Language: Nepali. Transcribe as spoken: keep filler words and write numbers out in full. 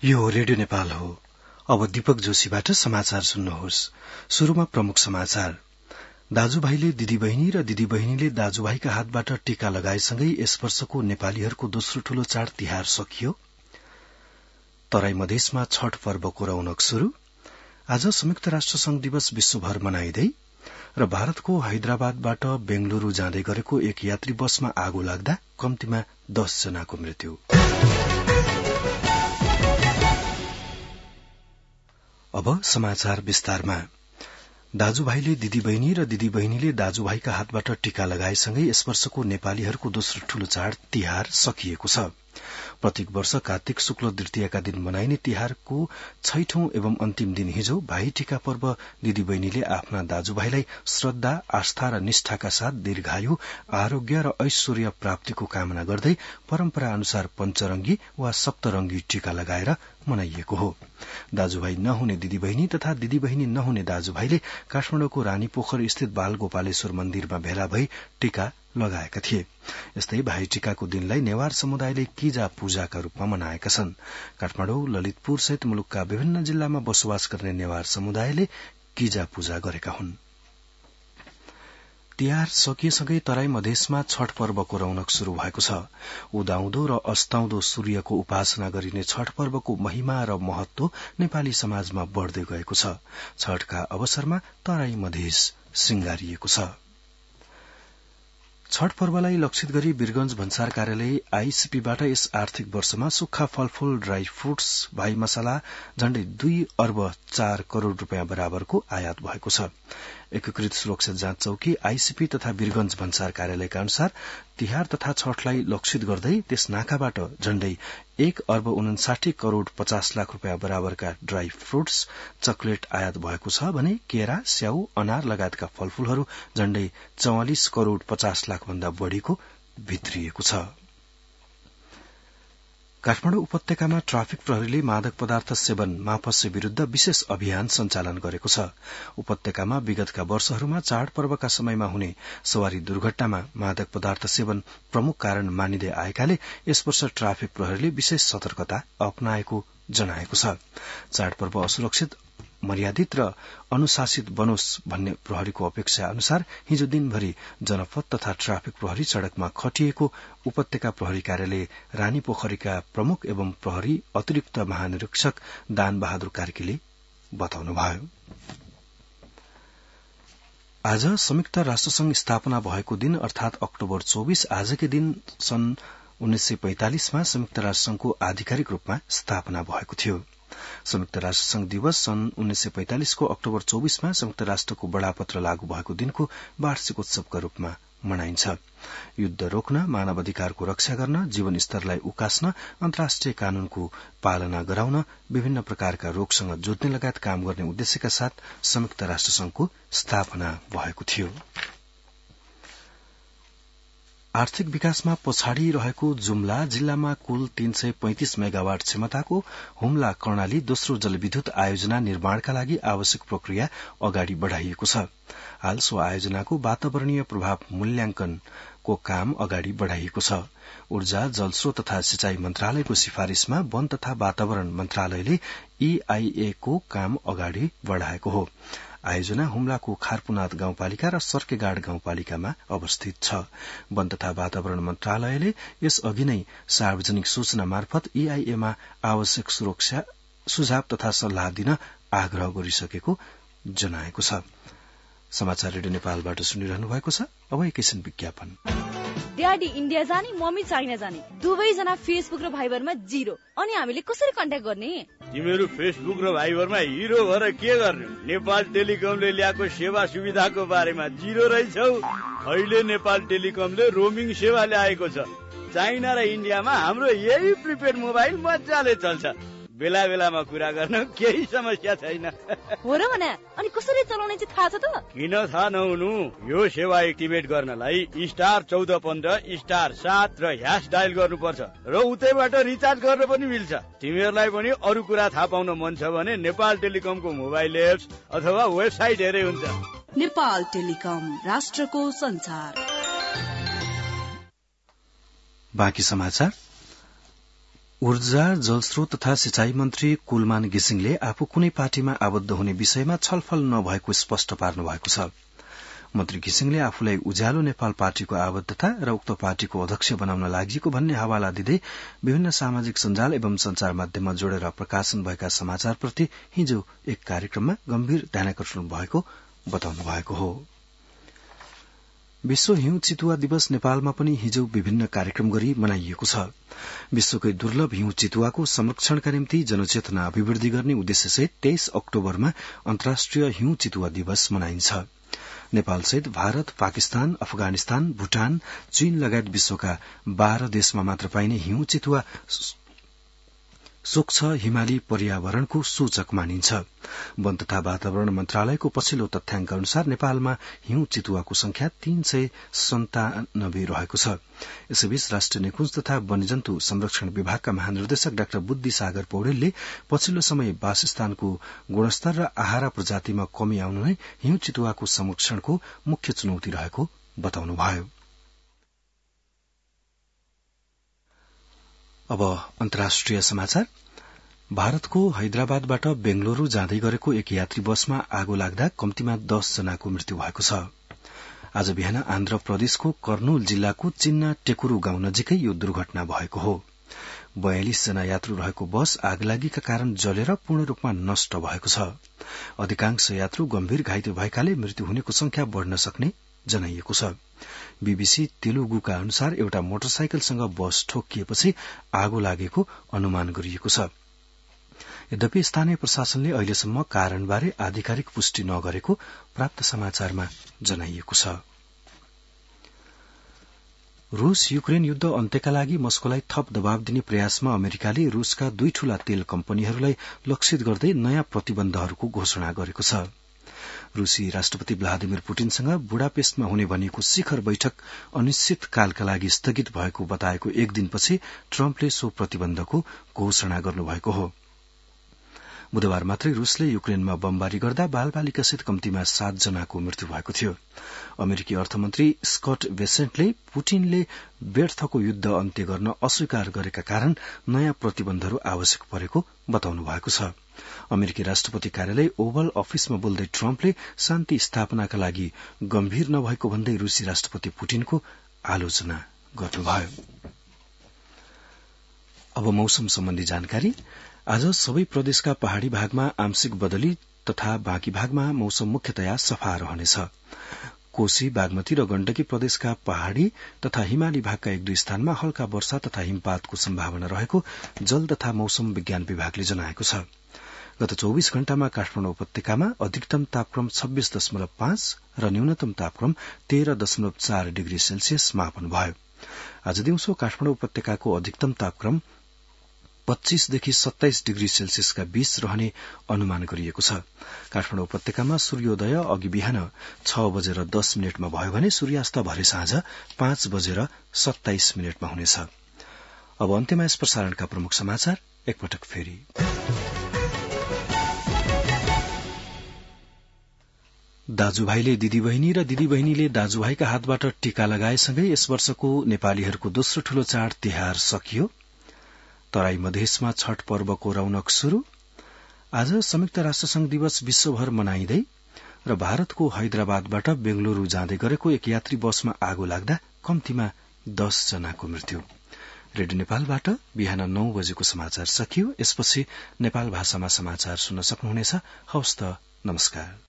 यो रेडियो नेपाल हो। अब दीपक जोशीबाट समाचार सुन्नुहोस्। शुरूमा प्रमुख समाचार। दाजुभाइले दिदीबहिनी र दिदीबहिनीले दाजुभाइका हातबाट टीका लगाएसँगै यस वर्षको नेपालीहरूको दोस्रो ठूलो चाड तिहार सकियो। तराई मधेसमा छठ पर्वको रौनक शुरू। आज संयुक्त राष्ट्र संघ दिवस विश्वभर मनाइँदै र भारतको हैदराबादबाट बेंगलुरू जाँदै गरेको एक यात्री बसमा आगो लाग्दा कम्तीमा दस जनाको मृत्यु। अब समाचार विस्तारमा। दाजुभाइले दिदीबहिनी र दिदीबहिनीले दाजुभाइका हातबाट टीका लगाएसँगै यस वर्षको नेपालीहरूको दोस्रो ठूलो चाड तिहार सकिएको छ। प्रत्येक वर्ष कार्तिक शुक्ल तृतीयाका दिन मनाइने तिहारको छैठौं एवं अन्तिम दिन हिजो भाइ टीका पर्व दिदीबहिनीले आफ्ना दाजुभाइलाई श्रद्धा, आस्था र निष्ठाका साथ दीर्घायु, आरोग्य र ऐश्वर्य प्राप्तिको कामना गर्दै परम्परा अनुसार पञ्चरंगी वा सप्तरंगी टीका लगाएर मनाइएको हो। दाजुभाइ नहुने दिदीबहिनी तथा दिदीबहिनी नहुने दाजुभाइले काठमाडौँको रानीपोखर स्थित बाल गोपालेश्वर मन्दिरमा भेला भई टीका लगाएका थिए। यस्तै भाइ टीकाको दिनलाई नेवार समुदायले किजा पूजाका रूपमा मनाएका छन्। काठमाडौँ, ललितपुर सहित मुलुकका विभिन्न जिल्लामा बसोबास गर्ने नेवार समुदायले किजा पूजा गरेका हुन्। तिहार सकिएसँगै तराई मधेसमा छठ पर्वको रौनक शुरू भएको छ। उदाउँदो र अस्ताउँदो सूर्यको उपासना गरिने छठ पर्वको महिमा र महत्व नेपाली समाजमा बढ़दै गएको छ। छठका अवसरमा तराई मधेस श्रृंगारिएको छ। छठ पर्वलाई लक्षित गरी वीरगंज भन्सार कार्यालय आईसीपीबाट यस आर्थिक वर्षमा सुक्खा फलफूल, ड्राई फ्रूट्स, भाइ मसाला झण्डै दुई अर्ब चार करोड़ रूपियाँ बराबरको आयात भएको छ। एकीकृत सुरक्षा जाँच चौकी आईसीपी तथा वीरगंज भन्सार कार्यालयका अनुसार तिहार तथा छठलाई लक्षित गर्दै त्यस नाकाबाट झण्डै एक अर्ब उनासाठी करोड़ पचास लाख रूपियाँ बराबरका ड्राई फ्रूट्स, चकलेट आयात भएको छ भने केरा, स्याउ, अनार लगायतका फलफूलहरू झण्डै चौवालिस करोड़ पचास लाख भन्दा बढ़ीको भित्रिएको छ। काठमाडौँ उपत्यकामा ट्राफिक प्रहरीले मादक पदार्थ सेवन मापस्य विरूद्ध विशेष अभियान सञ्चालन गरेको छ। उपत्यकामा विगतका वर्षहरूमा चाडपर्वका समयमा हुने सवारी दुर्घटनामा मादक पदार्थ सेवन प्रमुख कारण मानिँदै आएकाले यस वर्ष ट्राफिक प्रहरीले विशेष सतर्कता अपनाएको जनाएको छ। चाडपर्व असुरक्षित, मर्यादित र अनुशासित बनोस् भन्ने प्रहरीको अपेक्षा अनुसार हिजो दिनभरि जनपद तथा ट्राफिक प्रहरी सड़कमा खटिएको उपत्यका प्रहरी कार्यालय रानीपोखरीका प्रमुख एवं प्रहरी अतिरिक्त महानिरीक्षक दान बहादुर कार्कीले बताउनुभयो। आज संयुक्त राष्ट्रसंघ स्थापना भएको दिन अर्थात अक्टोबर चौबीस आजकै दिन सन् उन्नाइस सय पैंतालिसमा संयुक्त राष्ट्रसंघको आधिकारिक रूपमा स्थापना भएको थियो। संयुक्त राष्ट्रसंघ दिवस सन् उन्नाइस सय पैंतालिसको अक्टोबर चौबीसमा संयुक्त राष्ट्रको बडापत्र लागू भएको दिनको वार्षिक उत्सवका रूपमा मनाइन्छ। युद्ध रोक्न, मानव अधिकारको रक्षा गर्न, जीवन स्तरलाई उकास्न, अन्तर्राष्ट्रिय कानूनको पालना गराउन, विभिन्न प्रकारका रोगसँग जुझ्ने लगायत काम गर्ने उद्देश्यका साथ संयुक्त राष्ट्रसंघको स्थापना भएको थियो। आर्थिक विकासमा पछाडि रहेको जुम्ला जिल्लामा कुल तीन सय पैंतिस मेगावाट क्षमताको हुम्ला कर्णाली दोस्रो जलविद्युत आयोजना निर्माणका लागि आवश्यक प्रक्रिया अगाडि बढ़ाइएको छ। हाल सो आयोजनाको वातावरणीय प्रभाव मूल्याङ्कनको काम अगाडि बढ़ाइएको छ। ऊर्जा, जलस्रोत तथा सिंचाई मन्त्रालयको सिफारिशमा वन तथा वातावरण मन्त्रालयले ईआईए को काम अगाडि बढ़ाएको हो। आयोजना हुम्लाको खारपुनाथ गाउँपालिका र सर्केगाड गाउँपालिकामा अवस्थित छ। वन तथा वातावरण मन्त्रालयले यस अघि नै सार्वजनिक सूचना मार्फत ईआईएमा आवश्यक सुरक्षा सुझाव तथा सल्लाह दिन आग्रह गरिसकेको जनाएको छ। समाचार रेडियो नेपालबाट सुनिरहनु भएको छ। अब एकैछिन विज्ञापन। ड्याडी इन्डिया जाने, मम्मी चाइना जाने, दुवैजना फेसबुक र भाइबरमा जिरो। अनि हामीले कसरी कन्ट्याक्ट गर्ने? तिमीहरू फेसबुक र भाइबरमा हिरो भएर के गर्ने? नेपाल टेलिकमले ल्याएको सेवा सुविधाको बारेमा जिरो रहेछौ। अहिले नेपाल टेलिकमले रोमिङ सेवा ल्याएको छ। चाइना र इन्डियामा हाम्रो यही प्रिपेड मोबाइल मजाले चल्छ। बेला बेलामा कुरा गर्न केही समस्या छैन। हो र भने अनि कसरी चलाउने चाहिँ थाहा छ त? किन थाहा नहुनु? यो सेवा एक्टिभेट गर्नलाई स्टार चौध पन्ध्र स्टार सात र ह्यास डायल गर्नुपर्छ र उतैबाट रिचार्ज गर्न पनि मिल्छ। तिमीहरूलाई पनि अरू कुरा थाहा पाउन मन छ भने नेपाल टेलिकमको मोबाइल एप्स अथवा वेबसाइट हेरे हुन्छ। नेपाल टेलिकम, राष्ट्रको संचार। बाँकी समाचार। ऊर्जा जलस्रोत तथा सिंचाई मन्त्री कुलमान घिसिङले आफू कुनै पार्टीमा आबद्ध हुने विषयमा छलफल नभएको स्पष्ट पार्नु भएको छ। मन्त्री घिसिङले आफूलाई उज्यालो नेपाल पार्टीको आबद्धता र उक्त पार्टीको अध्यक्ष बनाउन लागि भन्ने हवाला दिँदै विभिन्न सामाजिक सञ्जाल एवं संचार माध्यममा जोडेर प्रकाशन भएका समाचारप्रति हिजो एक कार्यक्रममा गम्भीर ध्यानाकर्षण भएको बताउनु भएको हो। विश्व हिउँ चितुवा दिवस नेपालमा पनि हिजो विभिन्न कार्यक्रम गरी मनाइएको छ। विश्वकै दुर्लभ हिउँ चितुवाको संरक्षणका निम्ति जनचेतना अभिवृद्धि गर्ने उद्देश्यसहित तेइस अक्टोबरमा अन्तर्राष्ट्रिय हिउँ चितुवा दिवस मनाइन्छ। नेपालसहित भारत, पाकिस्तान, अफगानिस्तान, भूटान, चीन लगायत विश्वका बाह्र देशमा मात्र पाइने हिउँ चितुवा स्वच्छ हिमाली पर्यावरणको सूचक मानिन्छ। वन तथा वातावरण मन्त्रालयको पछिल्लो तथ्याङ्क अनुसार नेपालमा हिउँ चितुवाको संख्या तीन सय सन्तानब्बे रहेको छ। यसैबीच राष्ट्रिय निकुञ्ज तथा वन्यजन्तु संरक्षण विभागका महानिर्देशक डाक्टर बुद्धि सागर पौडेलले पछिल्लो समय वासस्थानको गुणस्तर र आहारा प्रजातिमा कमी आउनु नै हिउँ चितुवाको संरक्षणको मुख्य चुनौती रहेको बताउनुभयो। अब अन्तर्राष्ट्रिय समाचार। भारतको हैदराबादबाट बेंगलुरू जाँदै गरेको एक यात्री बसमा आगो लाग्दा कम्तीमा दस जनाको मृत्यु भएको छ। आज बिहान आन्ध्र प्रदेशको कर्नूल जिल्लाको चिन्ना टेकुरू गाउँ नजिकै यो दुर्घटना भएको हो। बयालिस जना यात्रु रहेको बस आगलागीका कारण जलेर पूर्ण रूपमा नष्ट भएको छ। अधिकांश यात्रु गम्भीर घाइते भएकाले मृत्यु हुनेको संख्या बढ़न सक्ने जनाइएको छ। बीबीसी तेलुगुका अनुसार एउटा मोटरसाइकलसँग बस ठोकिएपछि आगो लागेको अनुमान गरिएको छ। यद्यपि स्थानीय प्रशासनले अहिलेसम्म कारणबारे आधिकारिक पुष्टि नगरेको प्राप्त समाचारमा जनाइएको छ। रूस युक्रेन युद्ध अन्त्यका लागि मस्कोलाई थप दबाव दिने प्रयासमा अमेरिकाले रूसका दुई ठूला तेल कम्पनीहरूलाई लक्षित गर्दै नयाँ प्रतिबन्धहरूको घोषणा गरेको छ। रूसी राष्ट्रपति भ्लादिमिर पुटिनसँग बुडापेस्टमा हुने भनिएको शिखर बैठक अनिश्चित कालका लागि स्थगित भएको बताएको एक दिनपछि ट्रम्पले सो प्रतिबन्धको घोषणा गर्नुभएको हो। बुधबार मात्रै रूसले युक्रेनमा बमबारी गर्दा बालबालिकासहित कम्तीमा सात जनाको मृत्यु भएको थियो। अमेरिकी अर्थमन्त्री स्कट बेसेन्टले पुटिनले व्यर्थको युद्ध अन्त्य गर्न अस्वीकार गरेका कारण नयाँ प्रतिबन्धहरू आवश्यक परेको बताउनु भएको छ। अमेरिकी राष्ट्रपति कार्यालय ओभल अफिसमा बोल्दै ट्रम्पले शान्ति स्थापनाका लागि गम्भीर नभएको भन्दै रूसी राष्ट्रपति पुटिनको आलोचना गर्नुभयो। अब मौसम सम्बन्धी जानकारी। आज सबै प्रदेशका पहाड़ी भागमा आंशिक बदली तथा बाँकी भागमा मौसम मुख्यतया सफा रहनेछ। कोशी, बागमती र गण्डकी प्रदेशका पहाड़ी तथा हिमाली भागका एक दुई स्थानमा हल्का वर्षा तथा हिमपातको सम्भावना रहेको जल तथा मौसम विज्ञान विभागले जनाएको छ। गत चौबीस घण्टामा काठमाडौँ उपत्यकामा अधिकतम तापक्रम छब्बीस दशमलव पाँच र न्यूनतम तापक्रम तेह्र दशमलव चार डिग्री सेल्सियस मापन भयो। आज दिउँसो काठमाडौँ उपत्यकाको अधिकतम तापक्रम पच्चीसदेखि सत्ताइस डिग्री सेल्सियसका बीच रहने अनुमान गरिएको छ। काठमाडौँ उपत्यकामा सूर्योदय अघि बिहान छ बजेर दस मिनटमा भयो भने सूर्यास्त भरे साँझ पाँच बजेर सत्ताइस मिनटमा हुनेछ। अब अन्त्यमा यस प्रसारणका प्रमुख समाचार एकपटक फेरि। दाजुभाइले दिदीबहिनी र दिदीबहिनीले दाजुभाइका हातबाट टीका लगाएसँगै यस वर्षको नेपालीहरूको दोस्रो ठूलो चाड तिहार सकियो। तराई मधेसमा छठ पर्वको रौनक शुरू। आज संयुक्त राष्ट्रसंघ दिवस विश्वभर मनाइँदै र भारतको हैदराबादबाट बेंगलुरू जाँदै गरेको एक यात्री बसमा आगो लाग्दा कम्तीमा दस जनाको मृत्यु। रेडियो नेपालबाट बिहान नौ बजेको समाचार सकियो। यसपछि नेपाल भाषामा समाचार सुन्न सक्नुहुनेछ। हवस् त, नमस्कार।